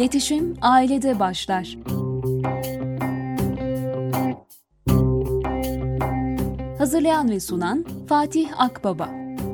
İletişim ailede başlar. Hazırlayan ve sunan Fatih Akbaba.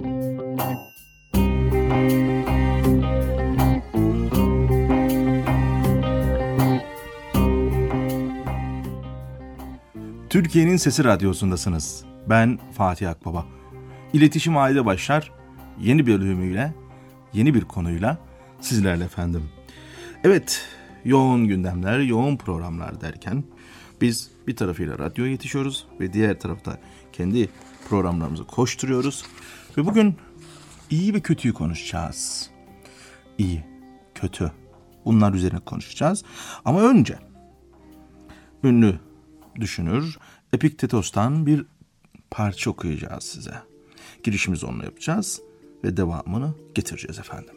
Türkiye'nin Sesi Radyosu'ndasınız. Ben Fatih Akbaba. İletişim ailede başlar. Yeni bir bölümüyle, yeni bir konuyla sizlerle efendim. Evet, yoğun gündemler, yoğun programlar derken biz bir tarafıyla radyoya yetişiyoruz ve diğer tarafta kendi programlarımızı koşturuyoruz. Ve bugün iyi ve kötüyü konuşacağız. İyi, kötü. Bunlar üzerine konuşacağız. Ama önce ünlü düşünür Epiktetos'tan bir parça okuyacağız size. Girişimizi onunla yapacağız ve devamını getireceğiz efendim.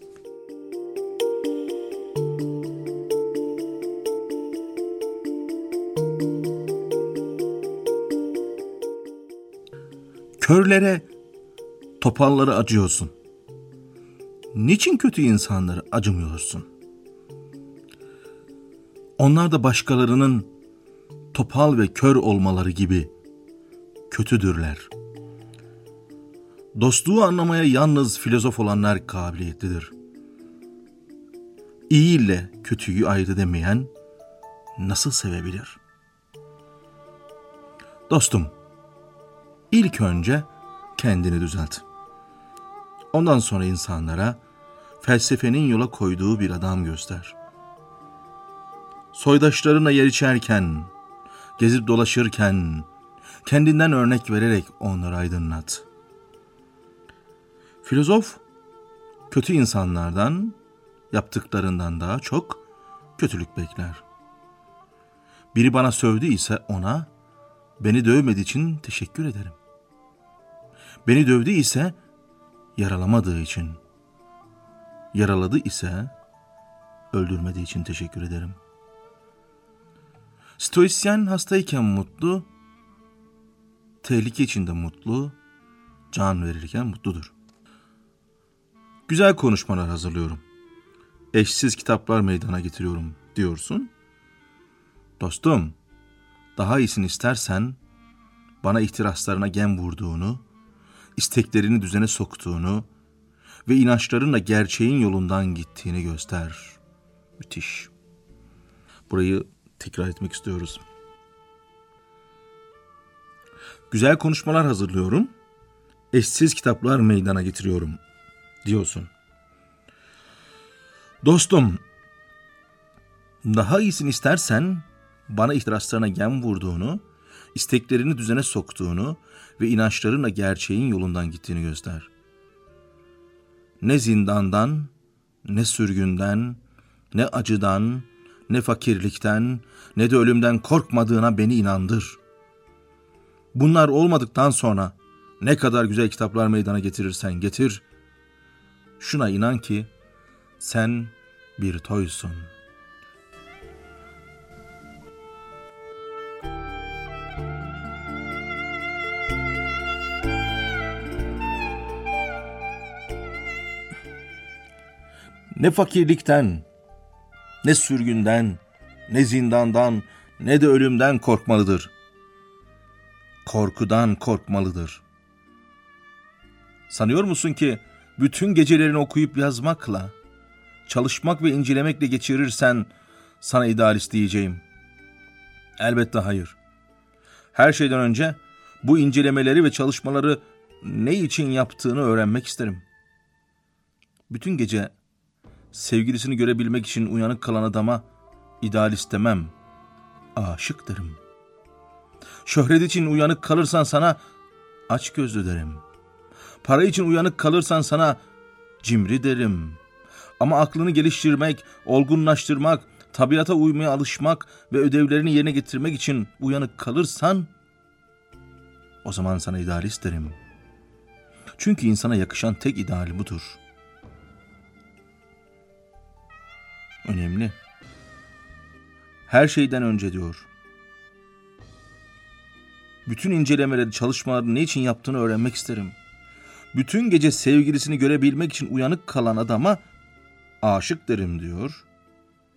Körlere, topallara acıyorsun. Niçin kötü insanlara acımıyorsun? Onlar da başkalarının topal ve kör olmaları gibi kötüdürler. Dostluğu anlamaya yalnız filozof olanlar kabiliyetlidir. İyi ile kötüyü ayırt edemeyen nasıl sevebilir? Dostum, İlk önce kendini düzelt. Ondan sonra insanlara felsefenin yola koyduğu bir adam göster. Soydaşlarına yer içerken, gezip dolaşırken, kendinden örnek vererek onları aydınlat. Filozof, kötü insanlardan, yaptıklarından daha çok kötülük bekler. Biri bana sövdü ise ona, beni dövmediği için teşekkür ederim. Beni dövdü ise yaralamadığı için, yaraladı ise öldürmediği için teşekkür ederim. Stoisyen hastayken mutlu, tehlike içinde mutlu, can verirken mutludur. Güzel konuşmalar hazırlıyorum. Eşsiz kitaplar meydana getiriyorum diyorsun. Dostum, daha iyisini istersen bana ihtiraslarına gem vurduğunu, isteklerini düzene soktuğunu ve inançlarınla gerçeğin yolundan gittiğini göster. Müthiş. Burayı tekrar etmek istiyoruz. Güzel konuşmalar hazırlıyorum. Eşsiz kitaplar meydana getiriyorum diyorsun. Dostum, daha iyisini istersen bana ihtiraslarına gem vurduğunu, isteklerini düzene soktuğunu ve inançlarınla gerçeğin yolundan gittiğini göster. Ne zindandan, ne sürgünden, ne acıdan, ne fakirlikten, ne de ölümden korkmadığına beni inandır. Bunlar olmadıktan sonra ne kadar güzel kitaplar meydana getirirsen getir, şuna inan ki sen bir toysun. Ne fakirlikten, ne sürgünden, ne zindandan, ne de ölümden korkmalıdır. Korkudan korkmalıdır. Sanıyor musun ki bütün gecelerini okuyup yazmakla, çalışmak ve incelemekle geçirirsen sana idealist diyeceğim? Elbette hayır. Her şeyden önce bu incelemeleri ve çalışmaları ne için yaptığını öğrenmek isterim. Bütün gece sevgilisini görebilmek için uyanık kalan adama idealist demem, aşık derim. Şöhret için uyanık kalırsan sana açgözlü derim. Para için uyanık kalırsan sana cimri derim. Ama aklını geliştirmek, olgunlaştırmak, tabiata uymaya alışmak ve ödevlerini yerine getirmek için uyanık kalırsan o zaman sana idealist derim. Çünkü insana yakışan tek ideal budur. Önemli. Her şeyden önce diyor. Bütün incelemeleri, çalışmaları ne için yaptığını öğrenmek isterim. Bütün gece sevgilisini görebilmek için uyanık kalan adama aşık derim diyor.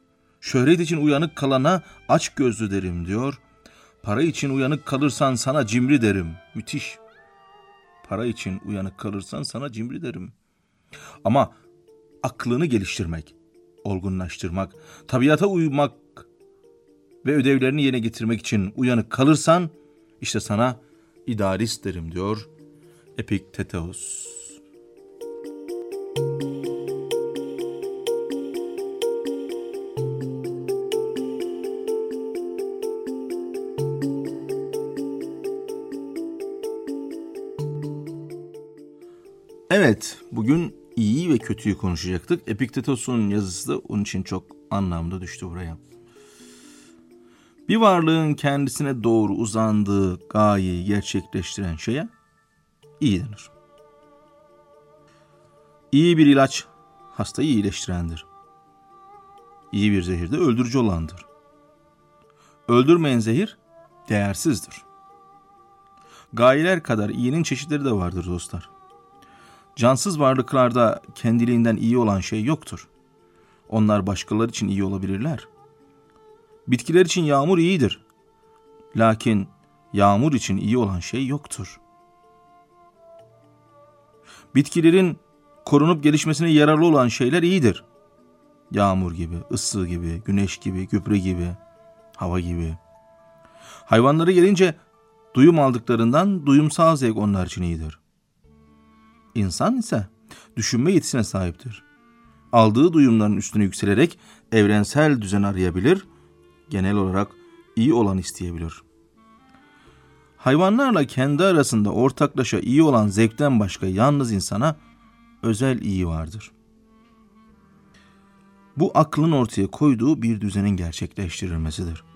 Şöhret için uyanık kalana aç gözlü derim diyor. Para için uyanık kalırsan sana cimri derim. Müthiş. Para için uyanık kalırsan sana cimri derim. Ama aklını geliştirmek, olgunlaştırmak, tabiata uymak ve ödevlerini yerine getirmek için uyanık kalırsan işte sana idealist derim diyor Epiktetos. Evet, bugün iyi ve kötüyü konuşacaktık. Epiktetos'un yazısı da onun için çok anlamlı düştü buraya. Bir varlığın kendisine doğru uzandığı gayeyi gerçekleştiren şeye iyi denir. İyi bir ilaç hastayı iyileştirendir. İyi bir zehir de öldürücü olandır. Öldürmeyen zehir değersizdir. Gayeler kadar iyinin çeşitleri de vardır dostlar. Cansız varlıklarda kendiliğinden iyi olan şey yoktur. Onlar başkaları için iyi olabilirler. Bitkiler için yağmur iyidir. Lakin yağmur için iyi olan şey yoktur. Bitkilerin korunup gelişmesine yararlı olan şeyler iyidir. Yağmur gibi, ısı gibi, güneş gibi, gübre gibi, hava gibi. Hayvanlara gelince duyum aldıklarından duyumsal zevk onlar için iyidir. İnsan ise düşünme yetisine sahiptir. Aldığı duyumların üstüne yükselerek evrensel düzen arayabilir, genel olarak iyi olan isteyebilir. Hayvanlarla kendi arasında ortaklaşa iyi olan zevkten başka yalnız insana özel iyi vardır. Bu aklın ortaya koyduğu bir düzenin gerçekleştirilmesidir.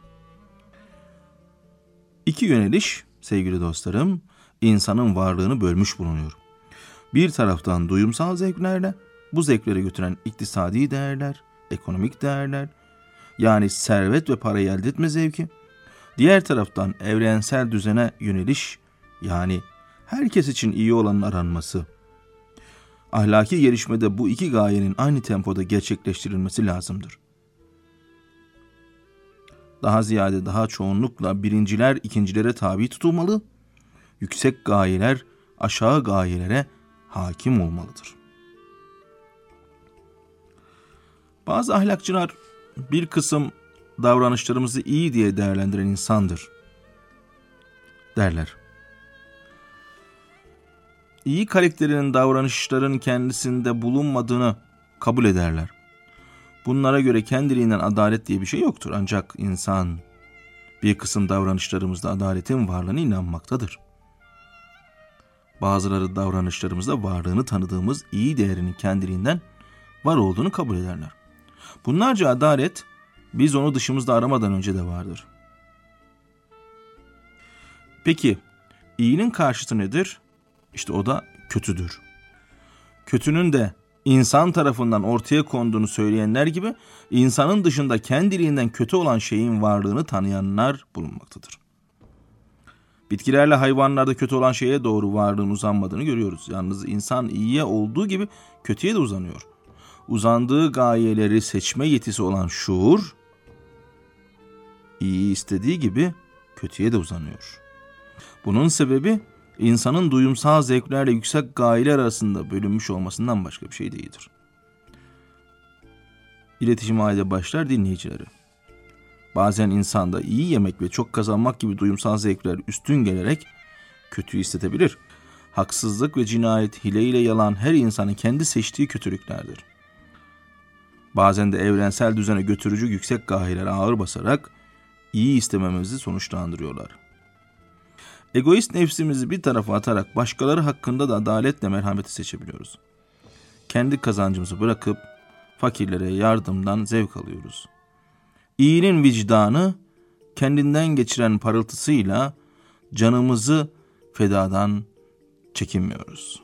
İki yöneliş sevgili dostlarım, insanın varlığını bölmüş bulunuyor. Bir taraftan duyumsal zevklerle bu zevklere götüren iktisadi değerler, ekonomik değerler, yani servet ve parayı elde etme zevki. Diğer taraftan evrensel düzene yöneliş, yani herkes için iyi olanın aranması. Ahlaki gelişmede bu iki gayenin aynı tempoda gerçekleştirilmesi lazımdır. Daha çoğunlukla birinciler ikincilere tabi tutulmalı, yüksek gayeler aşağı gayelere hakim olmalıdır. Bazı ahlakçılar bir kısım davranışlarımızı iyi diye değerlendiren insandır derler. İyi karakterinin davranışların kendisinde bulunmadığını kabul ederler. Bunlara göre kendiliğinden adalet diye bir şey yoktur. Ancak insan bir kısım davranışlarımızda adaletin varlığına inanmaktadır. Bazıları davranışlarımızda varlığını tanıdığımız iyi değerinin kendiliğinden var olduğunu kabul ederler. Bunlarca adalet biz onu dışımızda aramadan önce de vardır. Peki iyinin karşıtı nedir? İşte o da kötüdür. Kötünün de insan tarafından ortaya konduğunu söyleyenler gibi insanın dışında kendiliğinden kötü olan şeyin varlığını tanıyanlar bulunmaktadır. Bitkilerle hayvanlarda kötü olan şeye doğru varlığın uzanmadığını görüyoruz. Yalnız insan iyiye olduğu gibi kötüye de uzanıyor. Uzandığı gayeleri seçme yetisi olan şuur, iyi istediği gibi kötüye de uzanıyor. Bunun sebebi insanın duyumsal zevklerle yüksek gayeler arasında bölünmüş olmasından başka bir şey değildir. İletişim halinde başlar dinleyicileri. Bazen insanda iyi yemek ve çok kazanmak gibi duyumsal zevkler üstün gelerek kötüyü istetebilir. Haksızlık ve cinayet, hile ile yalan her insanın kendi seçtiği kötülüklerdir. Bazen de evrensel düzene götürücü yüksek gayeler ağır basarak iyi istememizi sonuçlandırıyorlar. Egoist nefsimizi bir tarafa atarak başkaları hakkında da adaletle merhameti seçebiliyoruz. Kendi kazancımızı bırakıp fakirlere yardımdan zevk alıyoruz. İyinin vicdanı kendinden geçiren parıltısıyla canımızı fedadan çekinmiyoruz.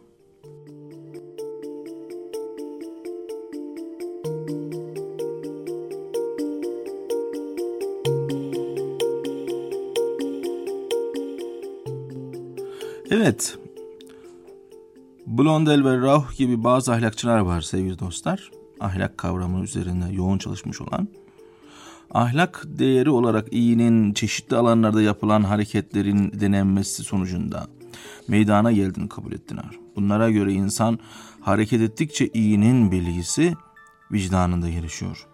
Evet, Blondel ve Rauch gibi bazı ahlakçılar var sevgili dostlar. Ahlak kavramı üzerine yoğun çalışmış olan. Ahlak değeri olarak iyinin çeşitli alanlarda yapılan hareketlerin denenmesi sonucunda meydana geldiğini kabul ettiler. Bunlara göre insan hareket ettikçe iyinin bilgisi vicdanında gelişiyor.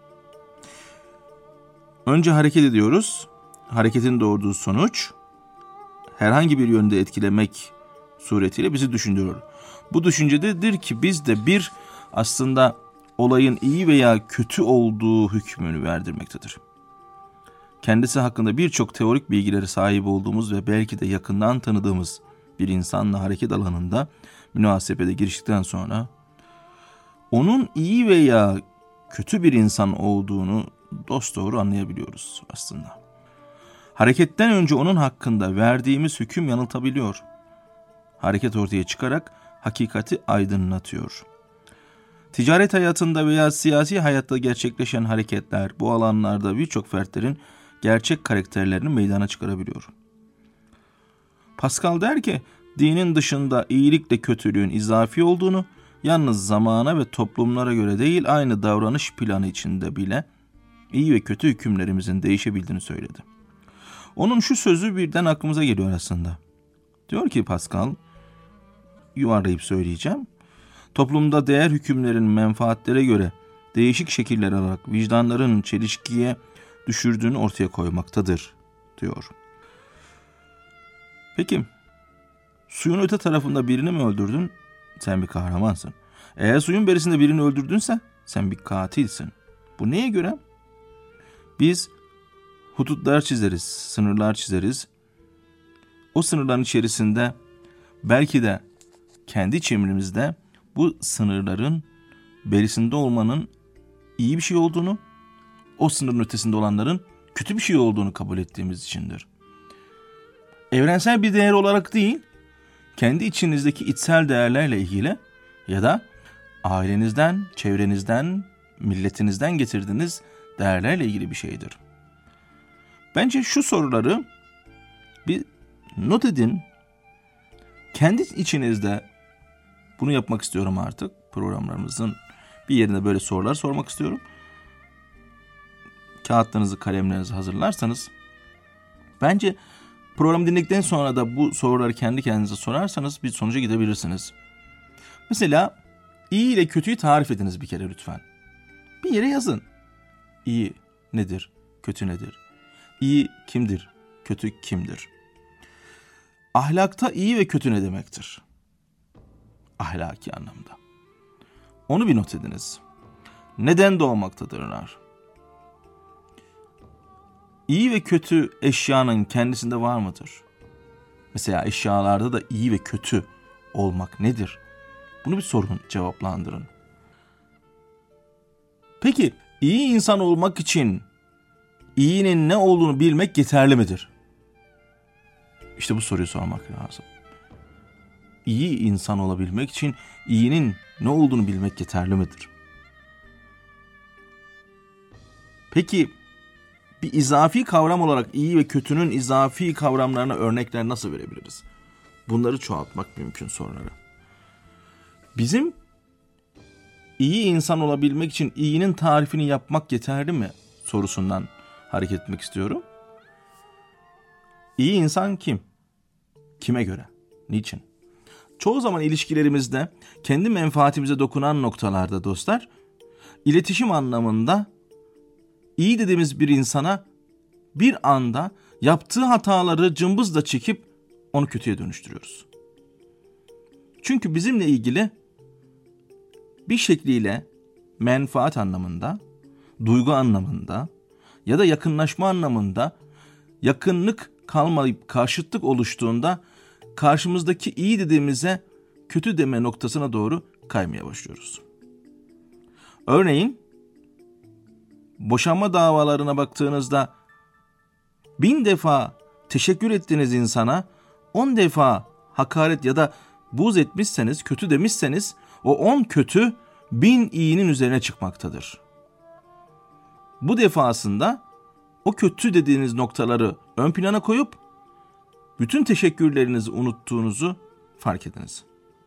Önce hareket ediyoruz. Hareketin doğurduğu sonuç herhangi bir yönde etkilemek suretiyle bizi düşündürüyor. Bu düşüncededir ki biz de bir aslında olayın iyi veya kötü olduğu hükmünü verdirmektedir. Kendisi hakkında birçok teorik bilgilere sahip olduğumuz ve belki de yakından tanıdığımız bir insanla hareket alanında münasebete giriştikten sonra onun iyi veya kötü bir insan olduğunu dosdoğru anlayabiliyoruz aslında. Hareketten önce onun hakkında verdiğimiz hüküm yanıltabiliyor. Hareket ortaya çıkarak hakikati aydınlatıyor. Ticaret hayatında veya siyasi hayatta gerçekleşen hareketler bu alanlarda birçok fertlerin gerçek karakterlerini meydana çıkarabiliyor. Pascal der ki, dinin dışında iyilikle kötülüğün izafi olduğunu, yalnız zamana ve toplumlara göre değil aynı davranış planı içinde bile iyi ve kötü hükümlerimizin değişebildiğini söyledi. Onun şu sözü birden aklımıza geliyor aslında. Diyor ki Pascal, yuvarlayıp söyleyeceğim. Toplumda değer hükümlerin menfaatlere göre değişik şekiller alarak vicdanların çelişkiye düşürdüğünü ortaya koymaktadır, diyor. Peki, suyun öte tarafında birini mi öldürdün? Sen bir kahramansın. Eğer suyun berisinde birini öldürdünse sen bir katilsin. Bu neye göre? Biz hudutlar çizeriz, sınırlar çizeriz. O sınırların içerisinde belki de kendi çemberimizde bu sınırların berisinde olmanın iyi bir şey olduğunu, o sınırın ötesinde olanların kötü bir şey olduğunu kabul ettiğimiz içindir. Evrensel bir değer olarak değil, kendi içinizdeki içsel değerlerle ilgili ya da ailenizden, çevrenizden, milletinizden getirdiğiniz değerlerle ilgili bir şeydir. Bence şu soruları bir not edin. Kendi içinizde bunu yapmak istiyorum artık. Programlarımızın bir yerine böyle sorular sormak istiyorum. Kağıtlarınızı, kalemlerinizi hazırlarsanız, bence programı dinledikten sonra da bu soruları kendi kendinize sorarsanız bir sonuca gidebilirsiniz. Mesela iyi ile kötüyü tarif ediniz bir kere lütfen. Bir yere yazın. İyi nedir? Kötü nedir? İyi kimdir? Kötü kimdir? Ahlakta iyi ve kötü ne demektir? Ahlaki anlamda. Onu bir not ediniz. Neden doğmaktadırlar? İyi ve kötü eşyanın kendisinde var mıdır? Mesela eşyalarda da iyi ve kötü olmak nedir? Bunu bir sorun, cevaplandırın. Peki, iyi insan olmak için iyinin ne olduğunu bilmek yeterli midir? İşte bu soruyu sormak lazım. İyi insan olabilmek için iyinin ne olduğunu bilmek yeterli midir? Peki, bir izafi kavram olarak iyi ve kötünün izafi kavramlarına örnekler nasıl verebiliriz? Bunları çoğaltmak mümkün soruları. Bizim iyi insan olabilmek için iyinin tarifini yapmak yeterli mi sorusundan hareket etmek istiyorum. İyi insan kim? Kime göre? Niçin? Çoğu zaman ilişkilerimizde kendi menfaatimize dokunan noktalarda dostlar, iletişim anlamında iyi dediğimiz bir insana bir anda yaptığı hataları cımbızla çekip onu kötüye dönüştürüyoruz. Çünkü bizimle ilgili bir şekliyle menfaat anlamında, duygu anlamında ya da yakınlaşma anlamında yakınlık kalmayıp karşıtlık oluştuğunda karşımızdaki iyi dediğimize kötü deme noktasına doğru kaymaya başlıyoruz. Örneğin boşanma davalarına baktığınızda 1000 defa teşekkür ettiğiniz insana 10 defa hakaret ya da buğz etmişseniz, kötü demişseniz o 10 kötü 1000 iyinin üzerine çıkmaktadır. Bu defasında o kötü dediğiniz noktaları ön plana koyup bütün teşekkürlerinizi unuttuğunuzu fark ediniz.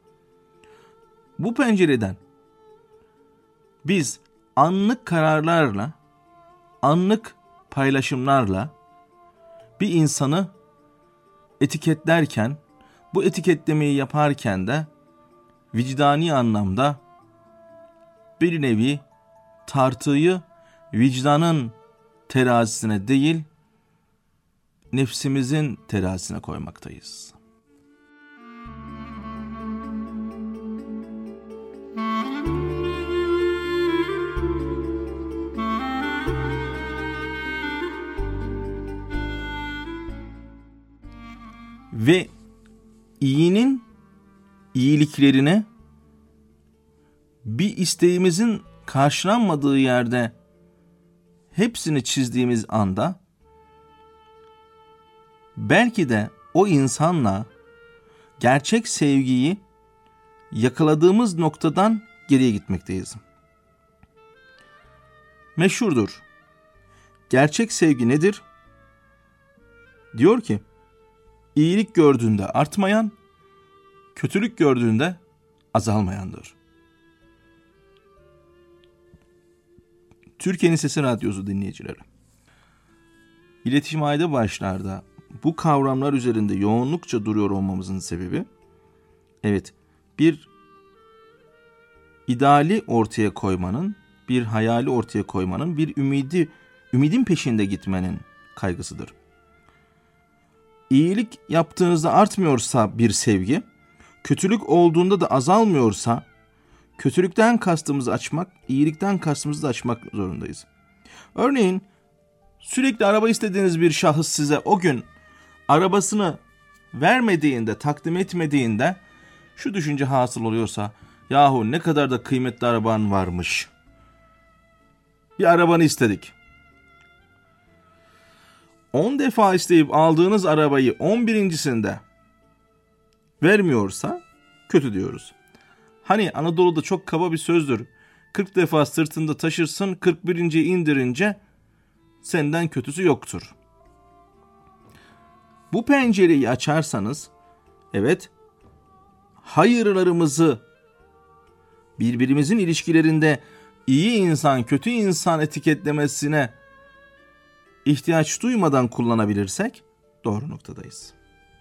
Bu pencereden biz anlık kararlarla, anlık paylaşımlarla bir insanı etiketlerken, bu etiketlemeyi yaparken de vicdani anlamda bir nevi tartıyı vicdanın terazisine değil, nefsimizin terazisine koymaktayız. Ve iyinin iyiliklerine bir isteğimizin karşılanmadığı yerde hepsini çizdiğimiz anda belki de o insanla gerçek sevgiyi yakaladığımız noktadan geriye gitmekteyiz. Meşhurdur. Gerçek sevgi nedir? Diyor ki, iyilik gördüğünde artmayan, kötülük gördüğünde azalmayandır. Türkiye'nin Sesi Radyosu dinleyicileri. İletişim ayda başlarda bu kavramlar üzerinde yoğunlukça duruyor olmamızın sebebi, evet, bir ideali ortaya koymanın, bir hayali ortaya koymanın, bir ümidin peşinde gitmenin kaygısıdır. İyilik yaptığınızda artmıyorsa bir sevgi, kötülük olduğunda da azalmıyorsa, kötülükten kastımızı açmak, iyilikten kastımızı da açmak zorundayız. Örneğin, sürekli araba istediğiniz bir şahıs size o gün arabasını vermediğinde, takdim etmediğinde şu düşünce hasıl oluyorsa, yahu ne kadar da kıymetli araban varmış. Bir arabanı istedik. 10 defa isteyip aldığınız arabayı 11.sinde vermiyorsa kötü diyoruz. Hani Anadolu'da çok kaba bir sözdür. 40 defa sırtında taşırsın, 41. indirince senden kötüsü yoktur. Bu pencereyi açarsanız, evet, hayırlarımızı birbirimizin ilişkilerinde iyi insan, kötü insan etiketlemesine ihtiyaç duymadan kullanabilirsek doğru noktadayız.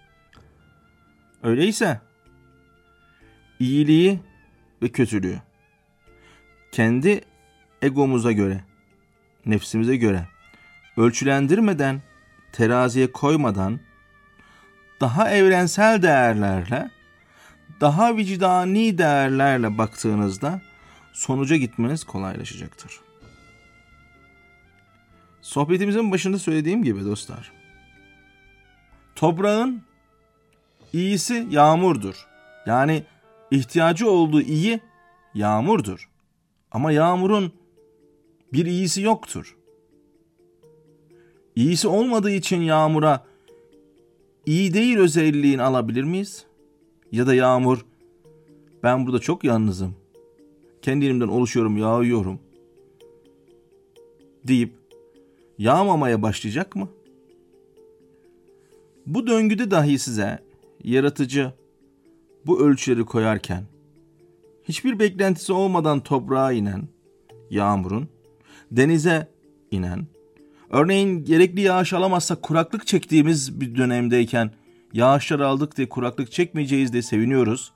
Öyleyse iyiliği ve kötülüğü kendi egomuza göre, nefsimize göre ölçülendirmeden, teraziye koymadan daha evrensel değerlerle, daha vicdani değerlerle baktığınızda sonuca gitmeniz kolaylaşacaktır. Sohbetimizin başında söylediğim gibi dostlar, toprağın iyisi yağmurdur. Yani ihtiyacı olduğu iyi yağmurdur. Ama yağmurun bir iyisi yoktur. İyisi olmadığı için yağmura iyi değil özelliğini alabilir miyiz? Ya da yağmur, ben burada çok yalnızım, kendi elimden oluşuyorum, yağıyorum deyip yağmamaya başlayacak mı? Bu döngüde dahi size yaratıcı bu ölçüleri koyarken hiçbir beklentisi olmadan toprağa inen yağmurun, denize inen, örneğin gerekli yağış alamazsak kuraklık çektiğimiz bir dönemdeyken yağışlar aldık diye kuraklık çekmeyeceğiz diye seviniyoruz.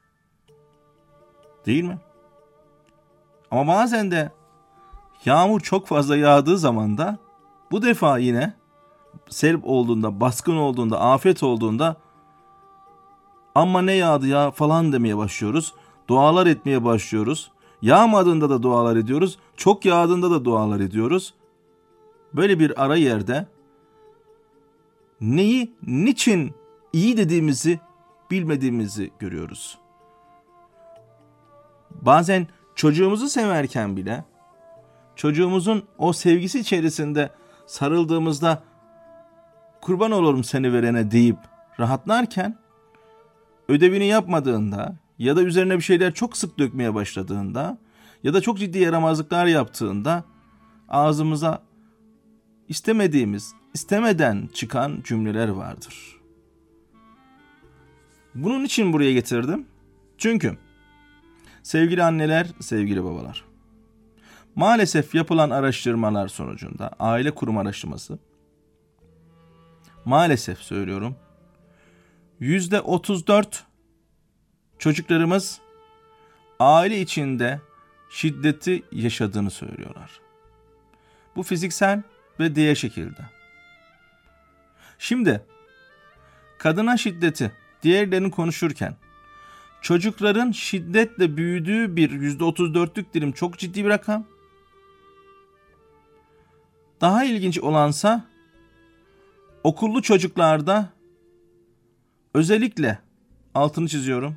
Değil mi? Ama bazen de yağmur çok fazla yağdığı zaman da bu defa yine sel olduğunda, baskın olduğunda, afet olduğunda amma ne yağdı ya falan demeye başlıyoruz. Dualar etmeye başlıyoruz. Yağmadığında da dualar ediyoruz. Çok yağdığında da dualar ediyoruz. Böyle bir ara yerde neyi, niçin iyi dediğimizi bilmediğimizi görüyoruz. Bazen çocuğumuzu severken bile çocuğumuzun o sevgisi içerisinde sarıldığımızda kurban olurum seni verene deyip rahatlarken ödevini yapmadığında ya da üzerine bir şeyler çok sık dökmeye başladığında ya da çok ciddi yaramazlıklar yaptığında ağzımıza istemeden çıkan cümleler vardır. Bunun için buraya getirdim. Çünkü sevgili anneler, sevgili babalar, Maalesef yapılan araştırmalar sonucunda, aile kurum araştırması, maalesef söylüyorum, %34 çocuklarımız aile içinde şiddeti yaşadığını söylüyorlar. Bu fiziksel ve diğer şekilde. Şimdi kadına şiddeti, diğerlerini konuşurken çocukların şiddetle büyüdüğü bir %34'lük dilim çok ciddi bir rakam. Daha ilginç olansa okullu çocuklarda özellikle altını çiziyorum.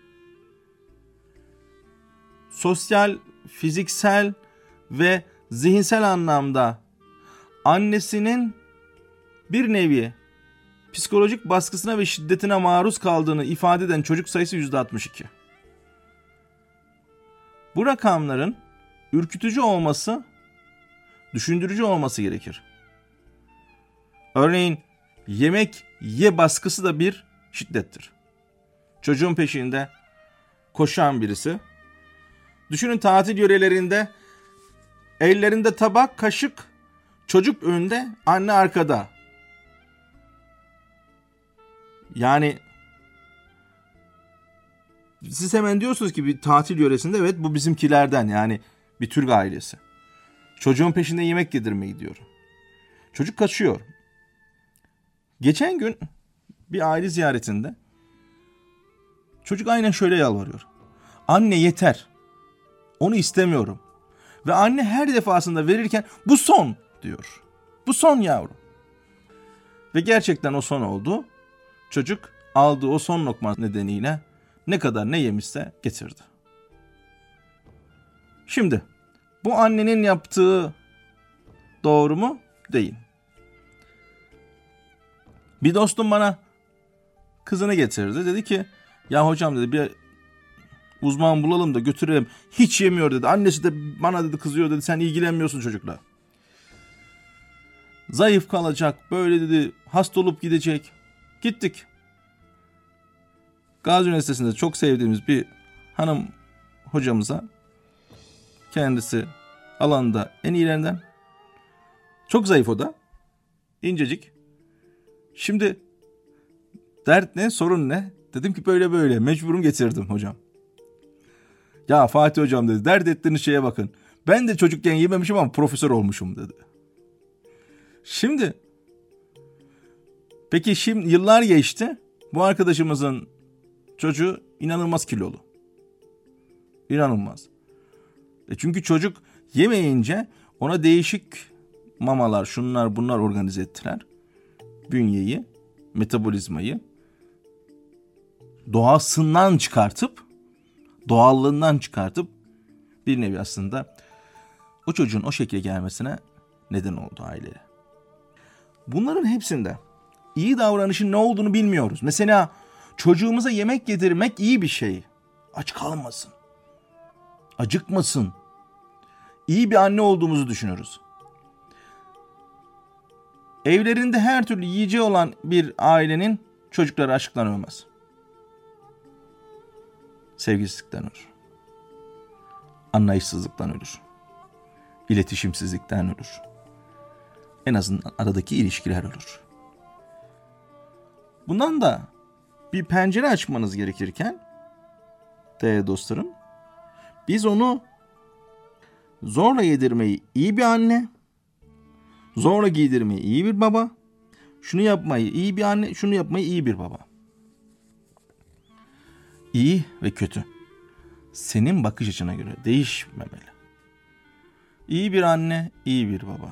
Sosyal, fiziksel ve zihinsel anlamda annesinin bir nevi psikolojik baskısına ve şiddetine maruz kaldığını ifade eden çocuk sayısı %62. Bu rakamların ürkütücü olması, düşündürücü olması gerekir. Örneğin yemek ye baskısı da bir şiddettir. Çocuğun peşinde koşan birisi. Düşünün tatil yörelerinde ellerinde tabak, kaşık, çocuk önde, anne arkada. Yani siz hemen diyorsunuz ki bir tatil yöresinde evet bu bizimkilerden, yani bir Türk ailesi. Çocuğun peşinde yemek yedirmeye gidiyor. Çocuk kaçıyor. Geçen gün bir aile ziyaretinde çocuk aynen şöyle yalvarıyor. Anne yeter. Onu istemiyorum. Ve anne her defasında verirken bu son diyor. Bu son yavrum. Ve gerçekten o son oldu. Çocuk aldığı o son lokma nedeniyle ne kadar ne yemişse getirdi. Şimdi bu annenin yaptığı doğru mu? Değil. Bir dostum bana kızını getirdi. Dedi ki ya hocam dedi bir uzman bulalım da götürelim. Hiç yemiyor dedi. Annesi de bana dedi kızıyor dedi. Sen ilgilenmiyorsun çocukla. Zayıf kalacak. Böyle dedi hasta olup gidecek. Gittik. Gazi Üniversitesi'nde çok sevdiğimiz bir hanım hocamıza, kendisi alanda en iyilerinden, çok zayıf o da, incecik. Şimdi dert ne, sorun ne? Dedim ki böyle böyle mecburum getirdim hocam. Ya Fatih hocam dedi, dert ettiğiniz şeye bakın. Ben de çocukken yememişim ama profesör olmuşum dedi. Peki şimdi yıllar geçti. Bu arkadaşımızın çocuğu inanılmaz kilolu. İnanılmaz. Çünkü çocuk yemeyince ona değişik mamalar, şunlar bunlar organize ettiler. Bünyeyi, metabolizmayı doğallığından çıkartıp bir nevi aslında o çocuğun o şekle gelmesine neden oldu aileye. Bunların hepsinde iyi davranışın ne olduğunu bilmiyoruz. Mesela çocuğumuza yemek yedirmek iyi bir şey. Aç kalmasın. Acıkmasın. İyi bir anne olduğumuzu düşünürüz. Evlerinde her türlü yiyeceği olan bir ailenin çocukları açlıktan ölmez. Sevgisizlikten ölür. Anlayışsızlıktan ölür. İletişimsizlikten ölür. En azından aradaki ilişkiler ölür. Bundan da bir pencere açmanız gerekirken değerli dostlarım, biz onu zorla yedirmeyi iyi bir anne, zorla giydirmeyi iyi bir baba, şunu yapmayı iyi bir anne, şunu yapmayı iyi bir baba. İyi ve kötü senin bakış açına göre değişmemeli. İyi bir anne, iyi bir baba.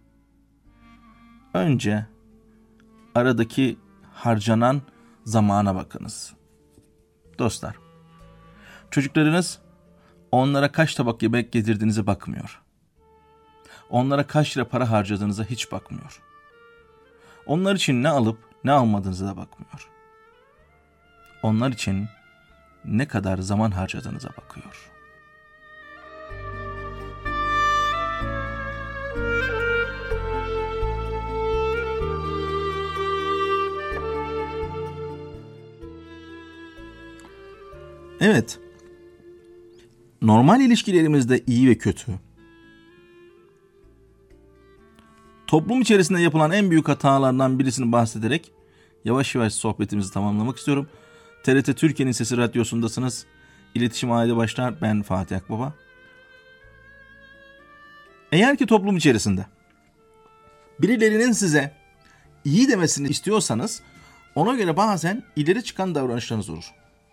Önce aradaki harcanan zamana bakınız. Dostlar, çocuklarınız onlara kaç tabak yemek yedirdiğinize bakmıyor. Onlara kaç lira para harcadığınıza hiç bakmıyor. Onlar için ne alıp ne almadığınıza da bakmıyor. Onlar için ne kadar zaman harcadığınıza bakıyor. Evet, normal ilişkilerimizde iyi ve kötü, Toplum içerisinde yapılan en büyük hatalardan birisini bahsederek yavaş yavaş sohbetimizi tamamlamak istiyorum. TRT Türkiye'nin Sesi Radyosu'ndasınız. İletişim Aile başlar. Ben Fatih Akbaba. Eğer ki toplum içerisinde birilerinin size iyi demesini istiyorsanız ona göre bazen ileri çıkan davranışlarınız olur.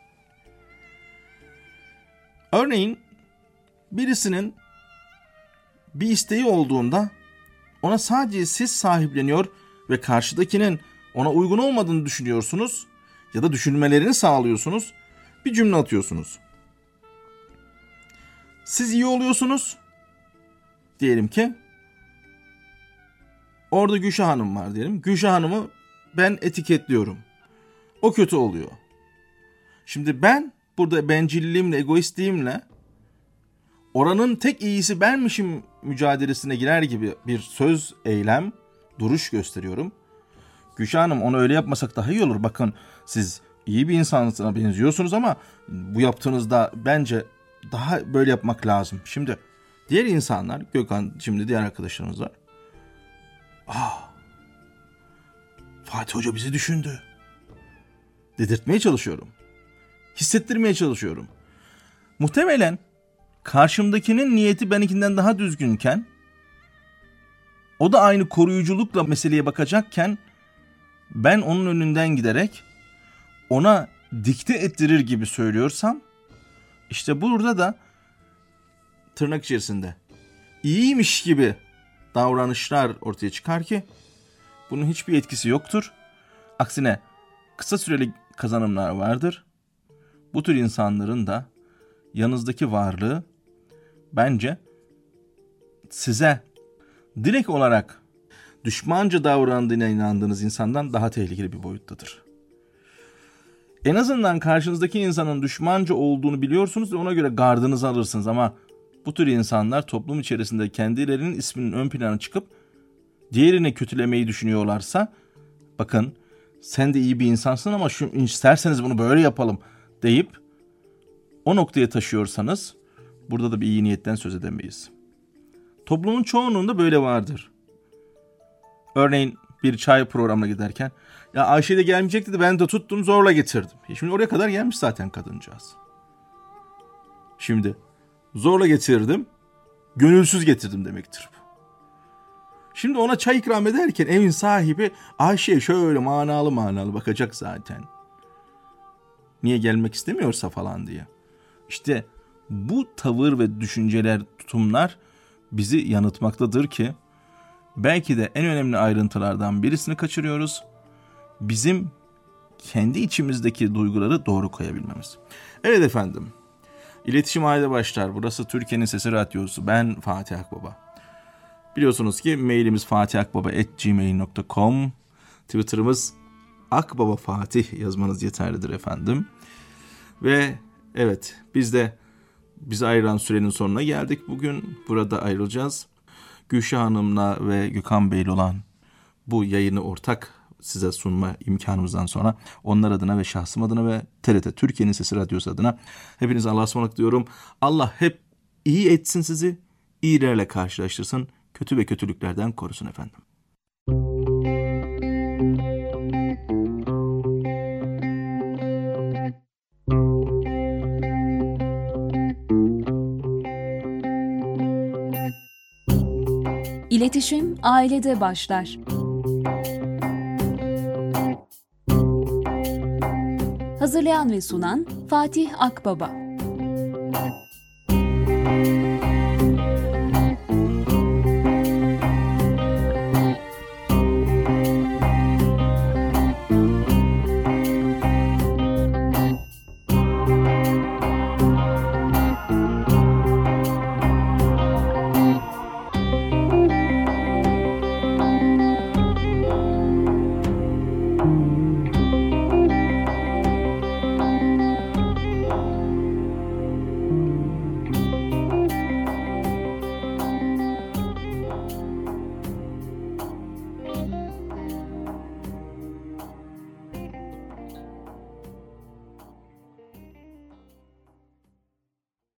Örneğin birisinin bir isteği olduğunda ona sadece siz sahipleniyor ve karşıdakinin ona uygun olmadığını düşünüyorsunuz ya da düşünmelerini sağlıyorsunuz, bir cümle atıyorsunuz. Siz iyi oluyorsunuz, diyelim ki orada Gülşah Hanım var diyelim. Gülşah Hanım'ı ben etiketliyorum. O kötü oluyor. Şimdi ben burada bencilliğimle, egoistliğimle oranın tek iyisi benmişim mücadelesine girer gibi bir söz, eylem, duruş gösteriyorum. Gülşah Hanım, onu öyle yapmasak daha iyi olur. Bakın siz iyi bir insansına benziyorsunuz ama bu yaptığınızda bence daha böyle yapmak lazım. Şimdi diğer insanlar, Gökhan, şimdi diğer arkadaşlarımız var. Fatih Hoca bizi düşündü dedirtmeye çalışıyorum. Hissettirmeye çalışıyorum. Muhtemelen karşımdakinin niyeti benimkinden daha düzgünken, o da aynı koruyuculukla meseleye bakacakken, ben onun önünden giderek ona dikte ettirir gibi söylüyorsam, işte burada da tırnak içerisinde iyiymiş gibi davranışlar ortaya çıkar ki bunun hiçbir etkisi yoktur. Aksine kısa süreli kazanımlar vardır. Bu tür insanların da yanınızdaki varlığı bence size direkt olarak düşmanca davrandığına inandığınız insandan daha tehlikeli bir boyuttadır. En azından karşınızdaki insanın düşmanca olduğunu biliyorsunuz ve ona göre gardınızı alırsınız ama bu tür insanlar toplum içerisinde kendilerinin isminin ön plana çıkıp diğerini kötülemeyi düşünüyorlarsa, bakın sen de iyi bir insansın ama isterseniz bunu böyle yapalım deyip o noktaya taşıyorsanız burada da bir iyi niyetten söz edemeyiz. Toplumun çoğunluğunda böyle vardır. Örneğin bir çay programına giderken ya Ayşe de gelmeyecekti de ben de tuttum zorla getirdim. Şimdi oraya kadar gelmiş zaten kadıncağız. Şimdi zorla getirdim, gönülsüz getirdim demektir bu. Şimdi ona çay ikram ederken evin sahibi Ayşe'ye şöyle manalı bakacak zaten. Niye gelmek istemiyorsa falan diye. İşte bu tavır ve düşünceler, tutumlar bizi yanıltmaktadır ki belki de en önemli ayrıntılardan birisini kaçırıyoruz. Bizim kendi içimizdeki duyguları doğru koyabilmemiz. Evet efendim. İletişim Aile başlar. Burası Türkiye'nin Sesi Radyosu. Ben Fatih Akbaba. Biliyorsunuz ki mailimiz fatihakbaba@gmail.com. Twitter'ımız akbabafatih yazmanız yeterlidir efendim. Ve evet, biz de bizi ayıran sürenin sonuna geldik. Bugün burada ayrılacağız. Gülşah Hanım'la ve Gökhan Bey'le olan bu yayını ortak size sunma imkanımızdan sonra onlar adına ve şahsım adına ve TRT Türkiye'nin Sesi Radyosu adına hepinize Allah'a ısmarladık diyorum. Allah hep iyi etsin sizi, iyilerle karşılaştırsın, kötü ve kötülüklerden korusun efendim. İletişim ailede başlar. Hazırlayan ve sunan Fatih Akbaba.